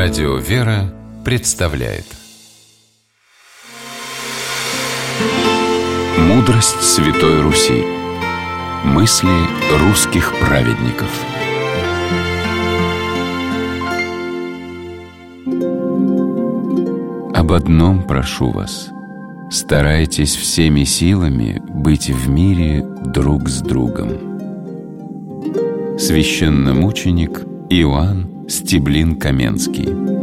Радио «Вера» представляет Мудрость Святой Руси. Мысли русских праведников. Об одном прошу вас: старайтесь всеми силами быть в мире друг с другом. Священномученик Иоанн Стеблин-Каменский.